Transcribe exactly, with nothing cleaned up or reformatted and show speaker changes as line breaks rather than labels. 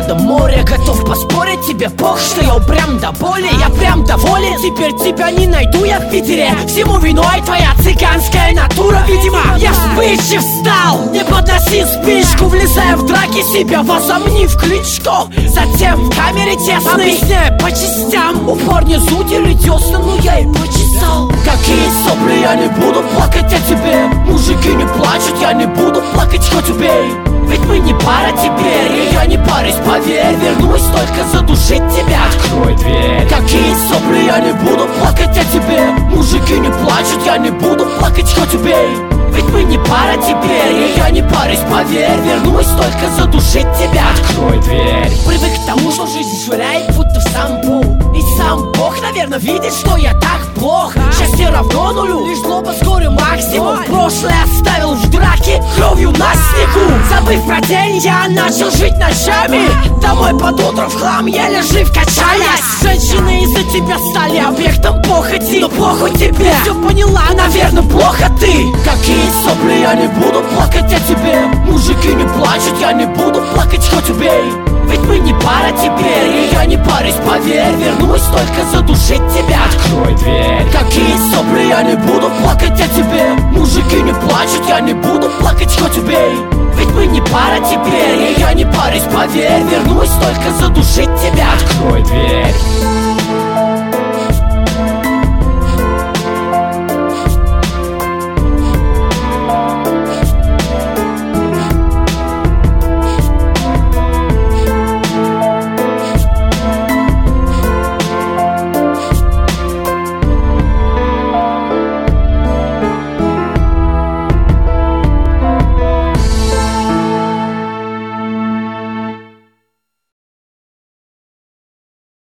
до моря. Готов поспорить, тебе пох, что я упрям до боли. Я прям доволен, теперь тебя не найду я в Питере. Всему виной твоя цыганская натура. Видимо, я вспыльчив стал. Не подноси спичку, влезая в драки, себя возомни в кличку. Затем в камере тесной объясняя по частям. У парня зудили десна, но я и почесал. Какие сопли, я не буду плакать о тебе. Мужики не плачут, я не буду плакать, хоть убей. Ведь мы не пара теперь, и я не парюсь, поверь. Вернусь только задушить тебя. Открой дверь. Какие сопли, я не буду плакать о тебе. Мужики не плачут, я не буду плакать, хоть убей. Ведь мы не пара теперь, и я не парюсь, поверь. Вернусь только задушить тебя. Открой дверь. Привык к тому, что жизнь швыряет будто в самбу. И сам Бог, наверное, видит, что я так плох. Счастье равно нулю, лишь злоба с горем максимум. Прошлое оставил в драке кровью на снегу. Забыв про день, я начал жить ночами. Домой под утро в хлам, еле жив качаясь. Женщины из-за тебя стали объектом похоти. Но похуй тебе, все поняла, наверное, плохо ты. Какие сопли, я не буду плакать о тебе. Мужики не плачут, я не буду плакать, хоть убей. Ведь мы не пара теперь, и я не парюсь, поверь. Вернусь только задушить тебя. Открой дверь. Какие сопли, я не буду плакать о тебе. Мужики не плачут, я не буду плакать, хоть убей. Ведь мы не пара теперь, и я не парюсь, поверь. Вернусь только задушить тебя. Открой дверь.